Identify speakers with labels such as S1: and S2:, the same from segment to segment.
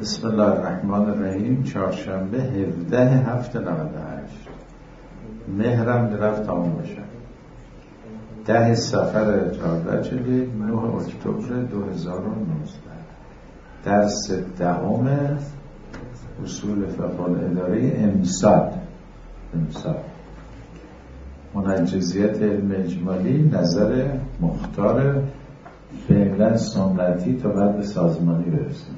S1: بسم الله الرحمن الرحیم. چهارشنبه 17/7/98 مهرم درفت تمام بشه. 10 صفر 14 چلی 9 اکتبر 2019. درس دهم اصول فقه الاداره امسال منجزیت علم اجمالی، نظر مختار فعلا سنتی تا بعد به سازمانی برسیم.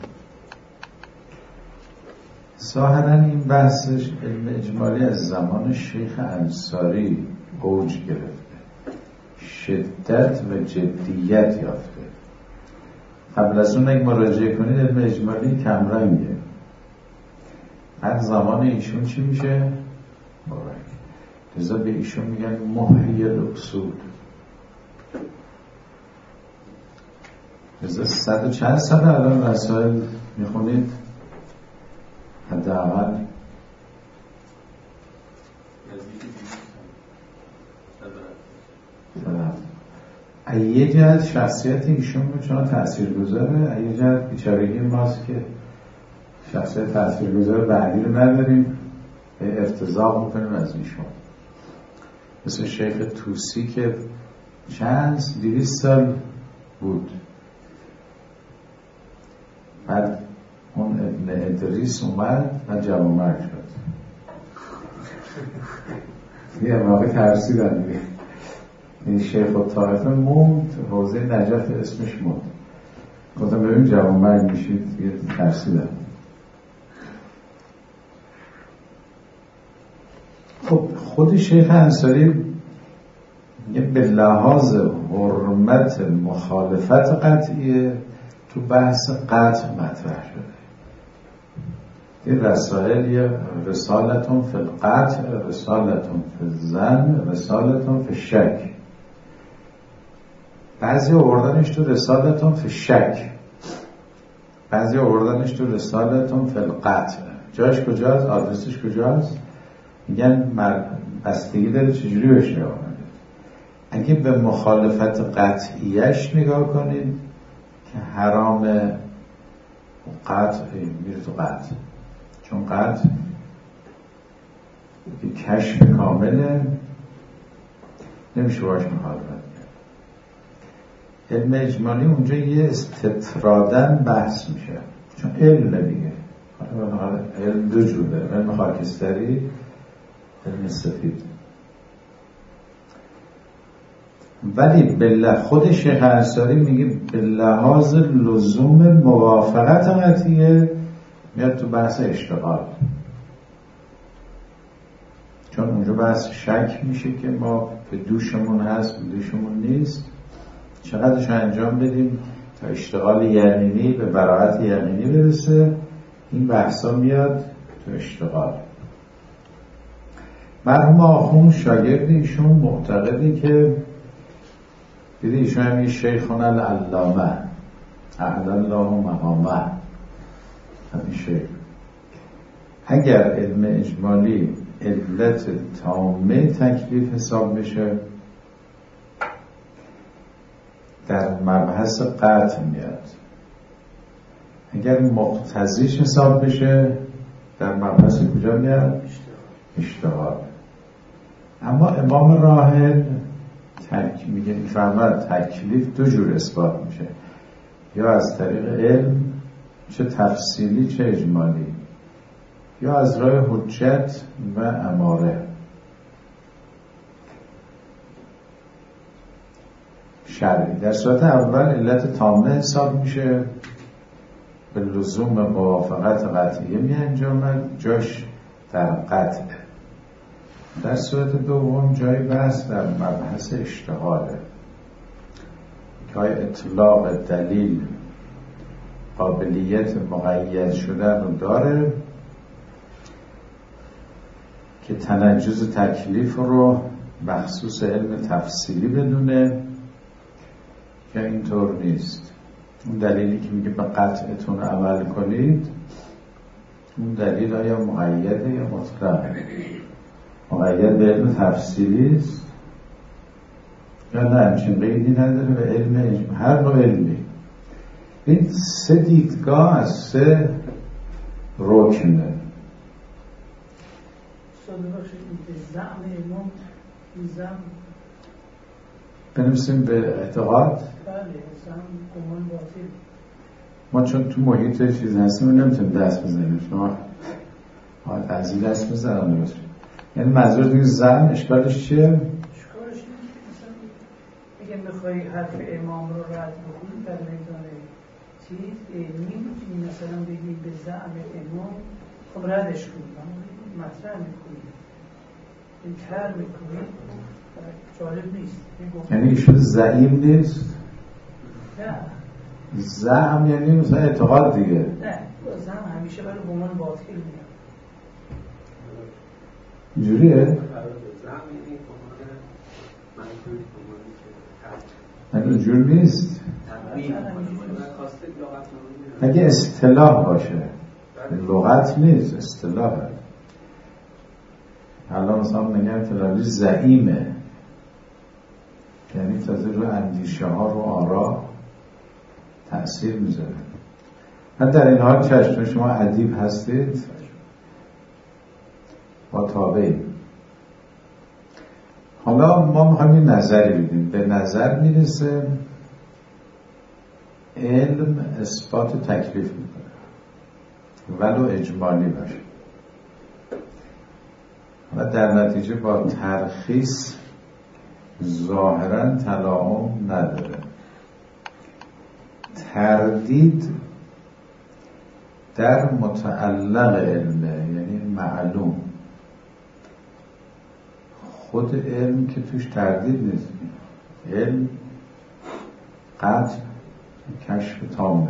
S1: ظاهرا این بحثش علم اجمالی از زمان شیخ انصاری اوج گرفته، شدت و جدیت یافته. قبل از اون اگه مراجعه کنید علم اجمالی کمرنگه. هر زمان ایشون چی میشه؟ مبارک. لذا به ایشون میگن محیی الاصول. لذا 100 و چند سال الان رسائل میخونید؟ حداقل یه جهت شخصیت ایشون چون تاثیرگذاره، یه جهت بیچارگی ماست که شخصیت تاثیرگذار بعدی رو نداریم، ارتزاق میکنیم از ایشون. مثل شیخ توسی که 200 سال بود، بعد اون ابن ادریس اومد و جوانمرگ شد. یه موقع ترسیدن دیگه. این شیخ الطائفه موند، حوزه نجف اسمش موند. گفتم ببین جوانمرگ میشید، یه ترسیدن. خب خود شیخ انصاری یه به لحاظ حرمت مخالفت قطعیه تو بحث قطع مطرح شده. این رسائل یه رسالتون فی القطع، رسالتون فی الظن، رسالتون فی الشک. بعضی آوردنش تو رسالتون فی الشک، بعضی آوردنش تو رسالتون فی القطع. جاش کجاست؟ آدرسش کجاست؟ میگن بستگی داره چجوری بهش نگاه کنید. اگه به مخالفت قطعیش نگاه کنید که حرام قطع میره تو قطع، چون قطع که کشف کامله نمیشه باش مخالفت کرد. علم اجمالی اونجا یه استطرادن بحث میشه، چون علم دیگه. علم دو جور داره، علم خاکستری، علم سفید. ولی خود شیخ انصاری میگه به لحاظ لزوم موافقت قطعیه میاد تو بحث اشتغال، چون اونجا بحث شک میشه که ما به دوشمون هست به دوشمون نیست، چقدرش انجام بدیم تا اشتغال یقینی به براءت یقینی برسه. این بحثا میاد تو اشتغال. مرحوم آخوند شاگرد ایشون معتقدی که دیدی ایشون همی شیخون العلامه اعلی الله مقامه، همین شیخ. اگر علم اجمالی علت تامه تکلیف حساب بشه در مبحث قطع میاد، اگر مقتضیش حساب بشه در مبحث کجا میاد؟ اشتغال. اما امام راحل میگه میفهمد تکلیف دو جور اثبات میشه، یا از طریق علم چه تفصیلی چه اجمالی، یا از راه حجت و اماره. شرعی در صورت اول علت تامه حساب میشه، به لزوم موافقت قطعیه می انجامد، جاش در قطع. در صورت دوم جای بحث در مبحث اشتغاله که های اطلاق دلیل قابلیت مقید شدن رو داره که تنجز تکلیف رو بخصوص علم تفصیلی بدونه که اینطور نیست. اون دلیلی که میگه به قطعتون عمل کنید، اون دلیل یا مقیده یا مطلقه؟ مقید به علم تفصیلی است یا نه همچین قیدی نداره به علم هر نوع علمی. این سه دیدگاه از سه رکنه. بنویسیم به اعتقاد. ما چون تو محیط چیز هستیم نمیتونیم دست بزنیم. شما از این دست بزنم درست. یعنی منظور توی زن اشکالش چیه؟
S2: اشکالش مثلا اگه میخوایی حرف امام رو رد بکنی در میدان چیز علمی میتونی مثلا بگی به زعم امام خب ردش کنی مطرح میکنی انکار میکنی جالب نیست.
S1: یعنی ایشون زعیم نیست؟
S2: نه
S1: زعم یعنی مثلا اعتقاد دیگه.
S2: نه زعم همیشه برای گمان باطل میاد.
S1: اینجوریه؟
S3: زعم یعنی
S1: گمان اینجور نیست. اگه اصطلاح باشه لغت نیست، اصطلاحه. الان مثلا میگن فلانی زعیمه، یعنی تازه رو اندیشه ها رو آرا تأثیر میذاره. من در این حال چشم شما ادیب هستید با تابعی. حالا ما میخوایم یه نظری بدیم. به نظر میرسه علم اثبات تکلیف میکنه ولو اجمالی باشه و در نتیجه با ترخیص ظاهرا تلاعم نداره. تردید در متعلق علمه، یعنی معلوم. خود علم که توش تردید نیست، علم قطع کشف تامه.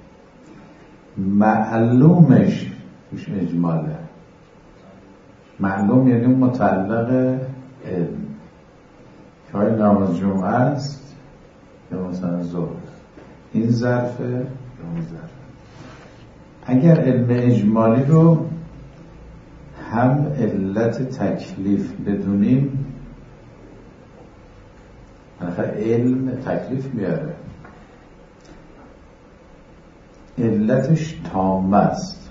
S1: معلومش توش اجماله. معلوم یعنی متعلق علم که های نماز جمعه است یا مثلا ظهر، این ظرفه یا اون ظرفه. اگر علم اجمالی رو هم علت تکلیف بدونیم، علم تکلیف میاره، علتش تامه است.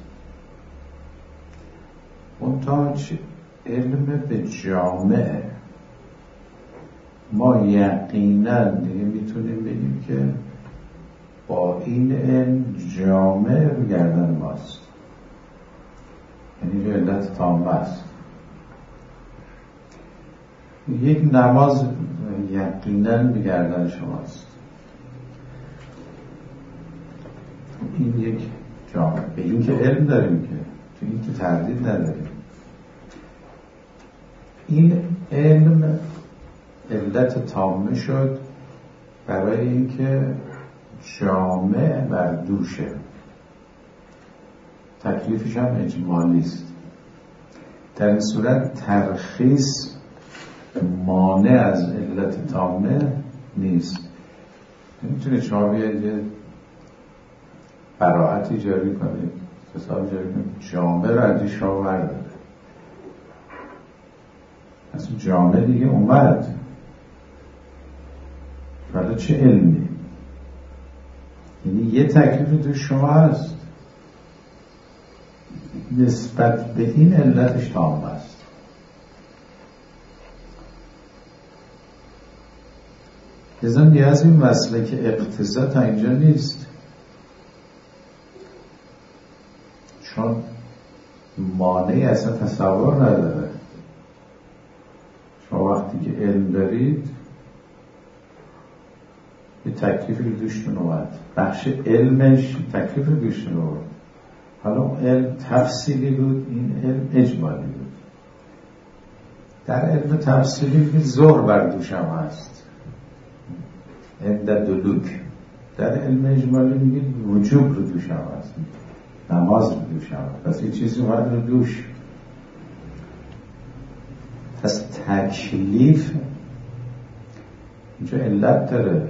S1: اون تا علم به جامعه ما یقینا دیگه میتونیم بگیم که با این علم جامعه رو گردن ماست، یعنی علت تامه است. یک نماز یقینا به گردن شماست، این یک جامعه. به این که علم داریم، که تو این که تردید نداریم. این علم علت تامه شد برای اینکه جامعه بر دوشه، تکلیفش هم اجمالی است. در این صورت ترخیص مانع از علت تامه نیست. نمیتونه شما بیاید یه براعتی جاری کنید، حساب جاری کنید، جامعه رو از شما برداره. اصلا جامعه دیگه اومد، ولی چه علمی؟ یعنی یه تکلیف تو شما هست، نسبت به این علتش تام است. لذا نیاز این مسئله که اقتضا تا اینجا نیست، چون مانعی اصلا تصور نداره. شما وقتی که علم دارید یه تکلیفی رو دوشتون اومد، بخش علمش تکلیف رو دوشتون اومد. حالا اون علم تفصیلی بود، این علم اجمالی بود. در علم تفصیلی زور بر دوشم هست، عند دلوک. در علم اجمالی میگید وجوب رو دوشم هست، نماز رو دوشم هست، پس یه چیزی اومد رو دوش. پس تکلیف اینجا علت داره.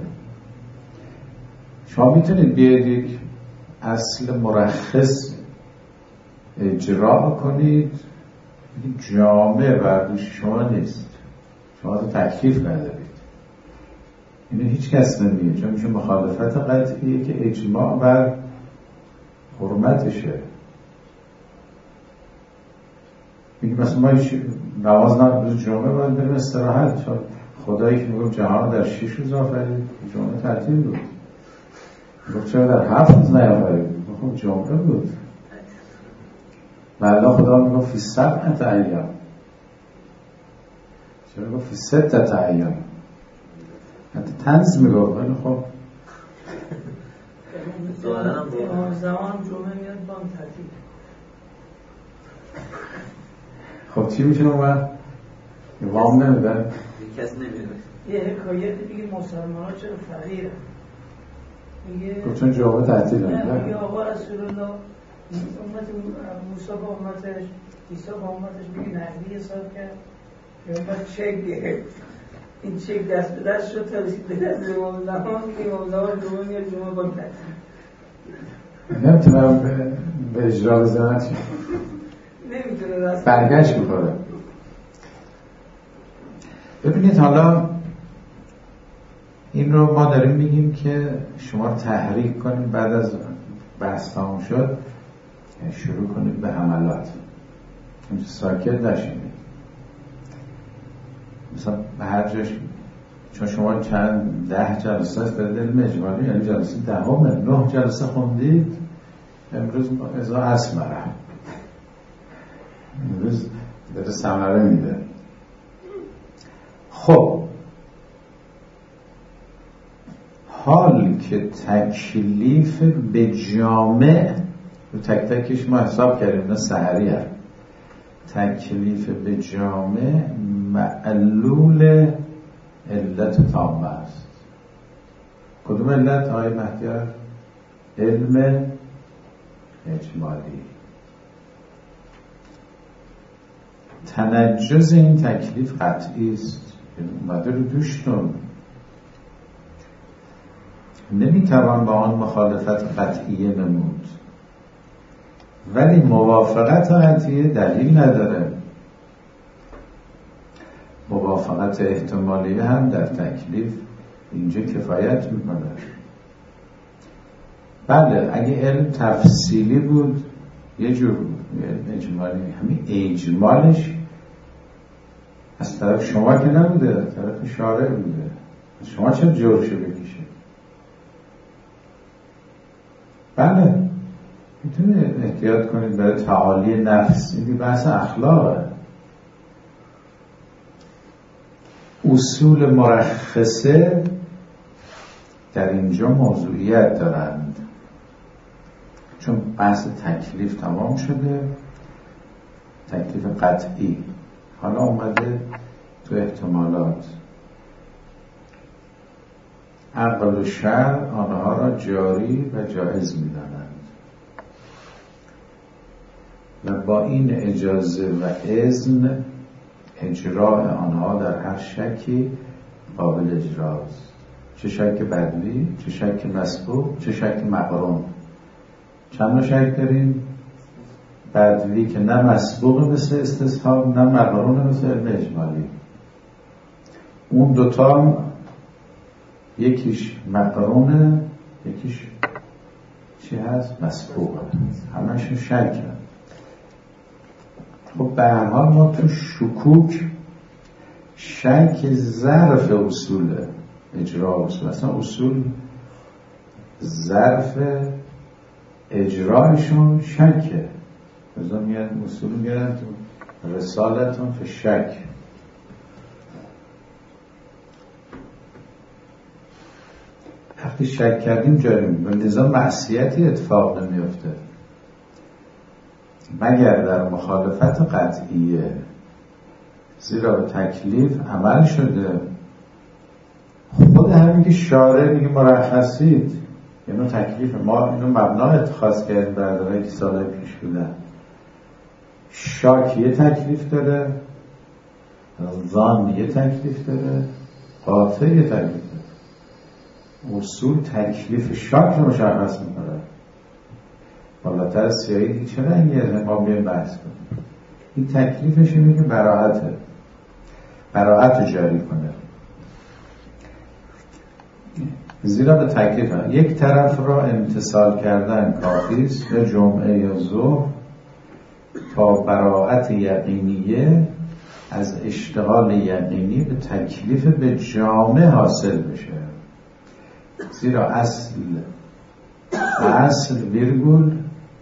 S1: شما میتونید بیاید یک اصل مرخص اجرا کنید، جامعه بردوش شما نیست، شما تو تکلیف ندارید. اینو هیچ کس نمیگه، چون میشه مخالفت قطعیه که اجماع بر حرمتشه. میگه مثلا ما نماز روز جمعه باید بریم استراحت، چون خدایی که میگفت جهان در 6 روز آفرید جمعه تعطیل بود. گفت چرا در 7 روز نیافرید؟ گفت جمعه بود. والله خدا میگفت فی 7 ایام، چرا گفت فی 6 ایام؟ حتی طنز میگفت. ولی خب
S2: زمان جمعه میاد بام تعطیل.
S1: خب چی میشه اون وام نمیدن؟
S3: کس نمیده.
S2: یه حکایت دیگه مسلمان ها چرا فقیره میگه
S1: چون جمعه تعطیل
S2: نه، میگه آقا رسول الله امت موسی با امتش، عیسی با امتش میگه نقدی حساب کرد که امت چک گرفت، این چک دست به دست شد تا رسید به دست امام زمان که امام زمان جمعه میاد جمعه با تعطیل.
S1: نمیتونم به اجرا بزنم چی؟
S2: نمیتونه راست
S1: برگشت میکنه. ببینید حالا این رو ما داریم میگیم که شما رو تحریک کنیم بعد از بحث تمام شد شروع کنید به حملات، اینجا ساکت نشید. مثلا به هر جاش چون شما چند 10 جلسه است در علم اجمالی، یعنی جلسه 10 جلسه خوندید، امروز ازا اسمره امروز داره ثمره میده. خب حال که تکلیف به جامع رو تک تکش ما حساب کردیم، نه سحری هست. تکلیف به جامع معلول علت تامه است. کدوم علت آقای مهدیار؟ علم اجمالی. تنجز این تکلیف قطعی است، اومده رو دوشتون، نمیتوان با آن مخالفت قطعیه نمود، ولی موافقت قطعیه دلیل نداره. موافقت احتمالیه هم در تکلیف اینجا کفایت میکنه. بله اگه علم تفصیلی بود یه جور بود، علم اجمالی همین اجمالش از طرف شما که نبوده، از طرف شارع بوده. شما چه جورشو بکشید؟ بله میتونه احتیاط کنید برای تعالی نفس، این بحث اخلاقه. اصول مرخصه در اینجا موضوعیت دارند، چون بحث تکلیف تمام شده، تکلیف قطعی. حالا اومده تو احتمالات. عقل و شرع آنها را جاری و جایز می‌دانند و با این اجازه و اذن اجراء آنها در هر شکی قابل اجراست. چه شک بدلی، چه شک مسبوق، چه شک مقرون. چند نوع شک داریم؟ بدلی که نه مسبوق مثل استصحاب، نه مقرون مثل علم اجمالی. اون دوتا یکیش مقرونه، یکیش چی هست؟ مسبوقه. همشون شک. خب به هر حال ما تو شکوک شک ظرف اصول اجرا اصول، اصلا اصول ظرف اجرایشون شکه. بذار میاد اصول میادن تو رسالتون فی شک. وقتی شک کردیم جاریم و لذا معصیتی اتفاق نمیفته مگر در مخالفت قطعیه، زیرا به تکلیف عمل شده. خود همین که شارع میگه مرخصید، اینو تکلیف ما، اینو مبنا اتخاذ کردیم بردارایی که سالهای پیش بودن. شاک یه تکلیف داره، ظن یه تکلیف داره، قاطع یه تکلیف داره. اصول تکلیف شاک رو مشخص میکنه. بالاتر از سیاهی چه رنگیه؟ ما بیایم بحث کنیم. این تکلیفش اینه که براعت رو جاری کنه. زیرا به تکلیف یک طرف را امتثال کردن کافی است، یا جمعه یا ظهر، تا براءت یقینیه از اشتغال یقینی به تکلیف به جامع حاصل بشه. زیرا اصل ویرگول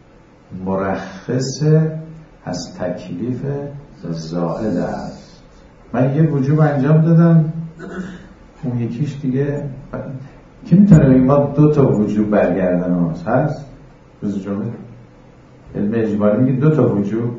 S1: مرخص از تکلیف زائد است. من یه وجوب انجام دادم، اون یکیش دیگه کی میتونه بگه ما 2 تا وجوب برگردن هست؟ روز جمعه علم اجمالی میگه 2 تا وجوب،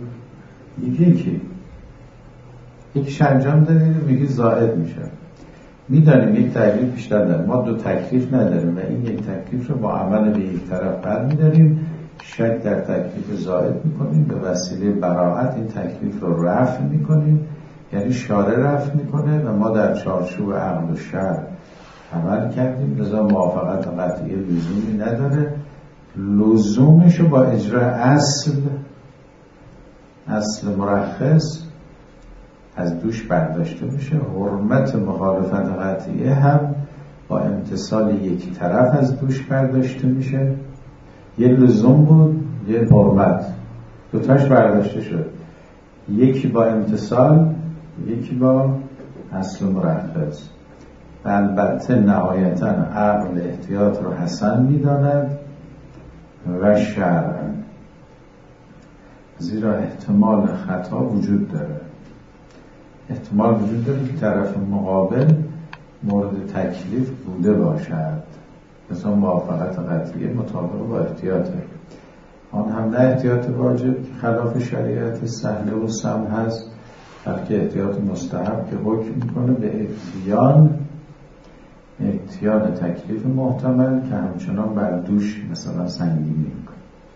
S1: یکیش انجام دادید میگه زائد میشه. میدانیم یک تکلیف بیشتر داریم، ما 2 تکلیف نداریم و این یک تکلیف رو با عمل به یک طرف برمیداریم، شک در تکلیف زائد میکنیم، به وسیله براءت این تکلیف رو رفع میکنیم، یعنی شارع رفع میکنه و ما در چارچوب عقل و شرع عمل کردیم، لذا موافقت قطعی لزومی نداره. لزومشو با اجرای اصل مرخص از دوش برداشته میشه. حرمت مخالفت قطعیه هم با امتصال یک طرف از دوش برداشته میشه. یه لزوم بود، یه حرمت، 2 تاش برداشته شد، یکی با امتصال، یکی با اصل مرخص. و البته نهایتا عقل احتیاط رو حسن میداند و شرع، زیرا احتمال خطا وجود داره. احتمال وجود داره که طرف مقابل مورد تکلیف بوده باشد، مثلا موافقت قطعیه مطابق با احتیاطه، آن هم نه احتیاط واجب که خلاف شریعت سهله و سم هست، بلکه احتیاط مستحب که حکم میکنه به اتیان تکلیف محتمل که همچنان بر دوش مثلا سنگینی میکنه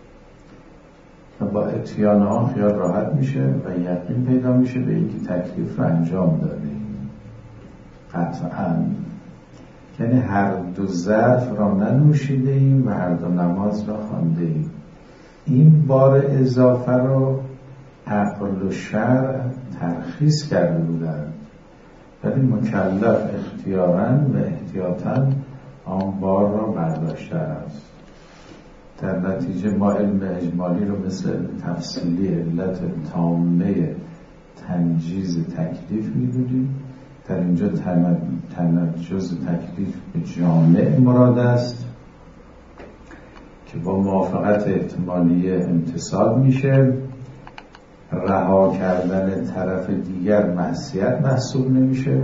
S1: و با اتیان آن خیال راحت میشه و یقین پیدا میشه به اینکه تکلیف رو انجام دادیم قطعاً. یعنی هر 2 ظرف را ننوشیده ایم و هر 2 نماز را خوانده ایم. این بار اضافه رو عقل و شرع ترخیص کرده بودند، ولی مکلف اختیاراً و احتیاطاً آن بار را برداشته است. در نتیجه ما علم اجمالی رو مثل تفصیلی علت تامه تنجیز تکلیف می‌دونیم. در اینجا تنجیز تکلیف به جامع مراد است که با موافقت احتمالی امتصال میشه. رها کردن طرف دیگر معصیت محسوب نمیشه.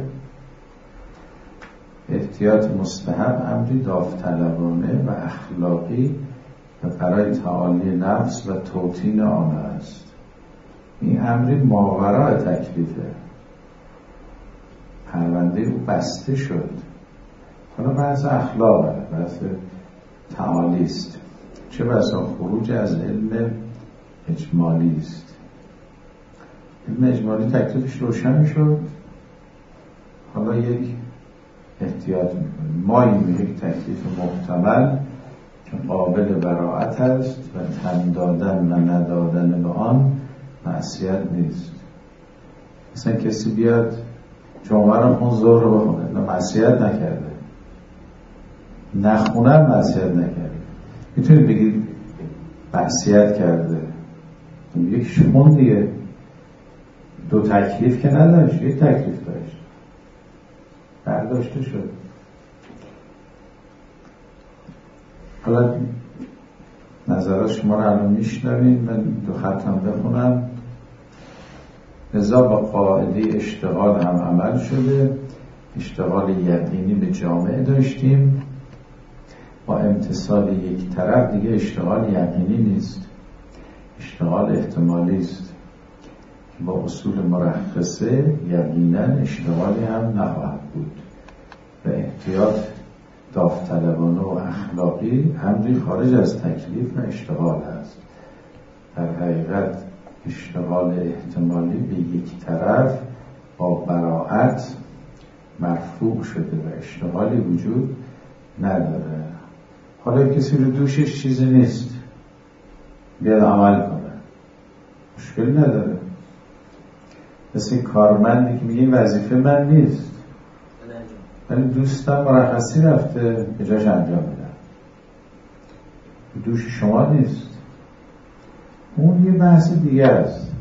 S1: احتیاط مستحب امری داوطلبانه و اخلاقی و برای تعالی نفس و توطین آن است. این امری ماوراء تکلیفه، پرونده او بسته شد، حالا بحث اخلاقه، بحث تعالی است، چه بسا خروج از علم اجمالی است. علم اجمالی تکلیفش روشن شد، حالا یک احتیاط میکنیم. ما این یک تکلیف محتمل که قابل براءت است و تن دادن و ندادن به آن معصیت نیست. مثلا کسی بیاد جمعه رو خون، ظهر رو بخونه، نه معصیت نکرده، نخونم معصیت نکرده. میتونید بگید معصیت کرده، یک شمون دیگه 2 تکلیف که نداشت، یک تکلیف داشت، برداشته شد. حالا نظرات شما رو الان میشنویم، من 2 خطم بخونم. لذا با قاعده اشتغال هم عمل شده. اشتغال یقینی به جامعه داشتیم، با امتصال یک طرف دیگه اشتغال یقینی نیست، اشتغال احتمالی است که با اصول مرخصه یقینا اشتغالی هم نخواهد بود و احتیاط داوطلبانه و اخلاقی امری خارج از تکلیف و اشتغال است. در حقیقت اشتغال احتمالی به یک طرف با براءت مرفوع شده و اشتغالی وجود نداره. حالا کسی رو دوشش چیزی نیست، بیاد عمل کنه، مشکل نداره. مثل کارمندی که میگه این وظیفه من نیست، ولی دوستم مرخصی رفته به جاش انجام میدم، دوش شما نیست. اون یه بحث دیگه است.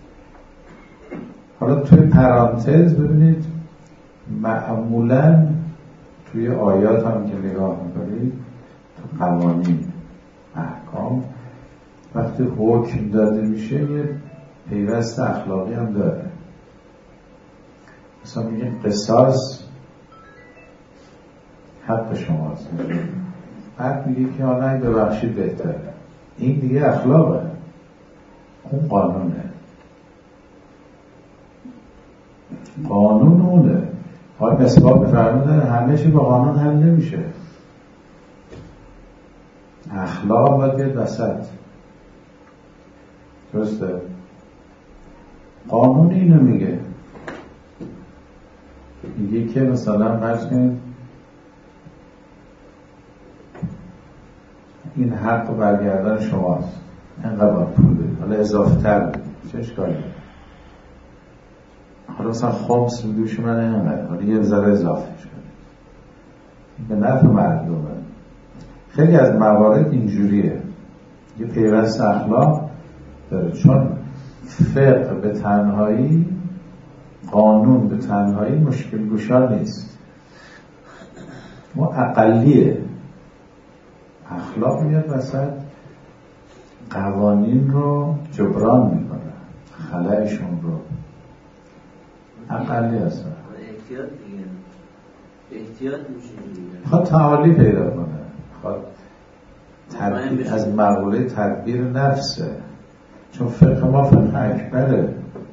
S1: حالا توی پرانتز ببینید معمولاً توی آیات هم که نگاه میکنید، تو قوانین احکام وقتی حکم داده میشه یه پیوست اخلاقی هم داره. مثلا میگه قصاص حق شماست، بعد میگه که آنها ببخشید بهتره. این دیگه اخلاقه، اون قانونه. قانون اونه. حالا مسواک فرمودن همه چی با قانون حل نمیشه. اخلاق باید بیاد وسط. درسته؟ قانون اینو میگه که مثلا فرض کنید این حق برگردن شماست، اینقدر باید پول بدید، حالا اضافه تر بدید، چه اشکالی؟ حالا مثلا خمس دوش من اینقدر، حالا یه ذره اضافه کنید، به نفع مردمه. خیلی از موارد اینجوریه، یه پیوست اخلاق داره، چون فقه به تنهایی، قانون به تنهایی مشکل گشا نیست، ما اقلیه. اخلاق میاد وسط، قوانین رو جبران میکنه، خلایشون رو. اقلی هستن،
S3: احتیاط میشه،
S1: میخواد تعالی پیدا کنه، میخواد تدبیر، از مقوله تدبیر نفسه. چون فقه ما فقه اکبره،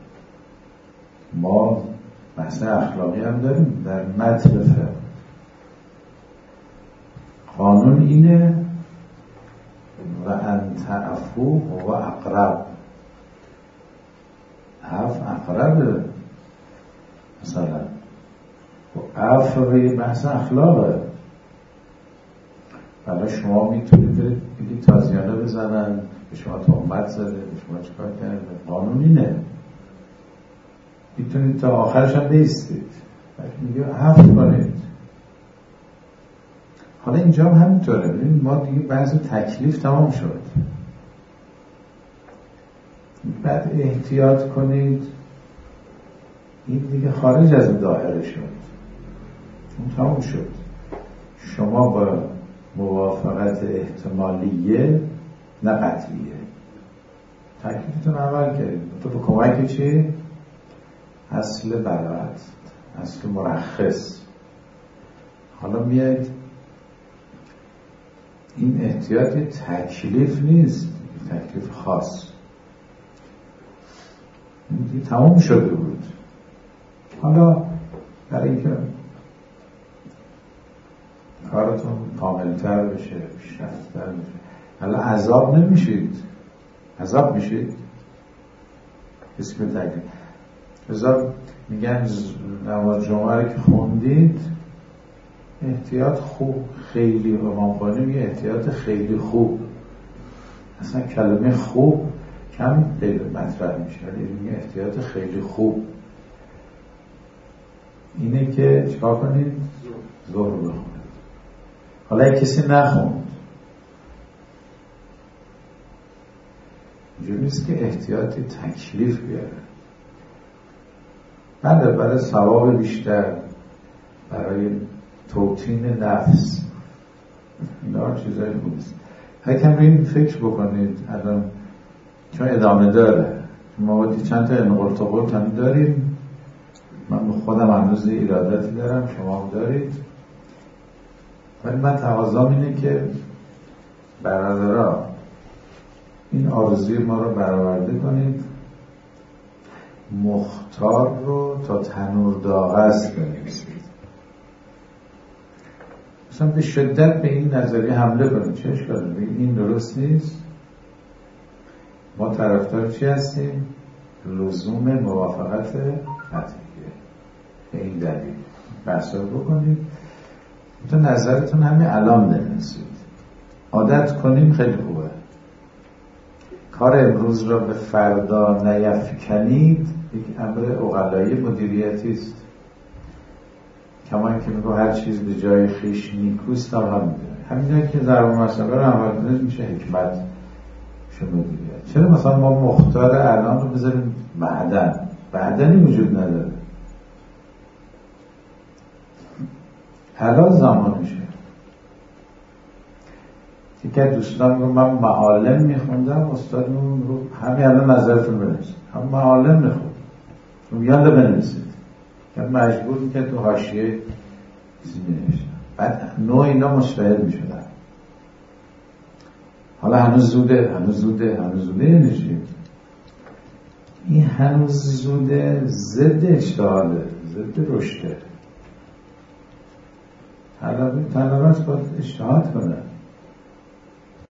S1: ما بحث اخلاقی هم داریم در متن فقه. قانون اینه و انت عفو و اقرب. اقربه مثلا، و عفو بحث اخلاقه. حالا شما میتونید بگید تازیانه بزنن، به شما تهمت زده، به شما چیکار کرده، قانون اینه. میتونید تا آخرش هم بیستید، میگه عفو کنید. حالا اینجا هم همینطوره. ببینید ما دیگه بعضی تکلیف تمام شد، بعد احتیاط کنید، این دیگه خارج از این دایره شد، اون تمام شد. شما با موافقت احتمالیه نه قطعیه تکلیفتون عمل کردید، تو به کمک چی؟ اصل براعت، اصل مرخص. حالا میاد این احتیاط تکلیف نیست، تکلیف خاص، این تمام شده بود. حالا برای اینکه کارتون کاملتر بشه، پیشرفت‌تر بشه، حالا عذاب نمیشید، عذاب میشید اسم تکلیف. بذار میگن نماز جمعه رو که خوندید احتیاط خوب، خیلی امام خانی میگه احتیاط خیلی خوب. اصلا کلمه خوب کم غیر مطرح میشه، میگه احتیاط خیلی خوب اینه که چیکار کنید؟ ظهر بخونید. حالا کسی نخوند، اینجوری نیست که احتیاطی تکلیف بیاره. بله، برای ثواب بیشتر، برای توطین نفس، اینا چیزایی بودست. یکم روی این فکر بکنید الان، چون ادامه داره. ما باید چند تا انقلت و قلت هم داریم. من خودم هنوز ایراداتی دارم، شما هم دارید، ولی من تقاضام اینه که برادرها این آرزوی ما رو برآورده کنید، مختار رو تا تنور داغ است بنویسید. مثلا به شدت به این نظریه حمله کنید، چه اشکالی؟ بگید این درست نیست. ما طرفدار چی هستیم؟ لزوم موافقت قطعیه. به این دلیل بحثا رو بکنید، تو نظرتون همین الان بنویسید، عادت کنیم، خیلی خوبه. کار امروز را به فردا نیفکنید یک امر عقلایی مدیریتی است. کما اینکه میگه هر چیز به جای خویش نیکوست هم میدونه. همینه که در اون مسئله رو عمل کنید میشه حکمت، میشه مدیریت. چرا مثلا ما مختار الان رو بذاریم بعدنی وجود نداره؟ حلال زمان میشه. یکی از دوستان رو من معالم میخوندم، استادمون رو همین الان نظرتون بنویسید، هم معالم میخوند یالا بنویسید که مجبور میکرد تو حاشیه چیزی بنویسید، بعد نوع اینا مشتهر میشدن. حالا هنوز زوده یعنی چی؟ این هنوز زوده ضد اجتهاده، ضد رشده. طلبت باید اجتهاد کنه.